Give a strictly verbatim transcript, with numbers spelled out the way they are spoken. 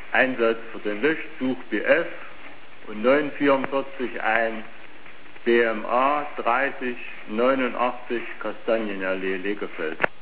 Einsatz für den Löschzug B F und neun vierundvierzig ein B M A dreißig neunundachtzig Kastanienallee, Legefeld.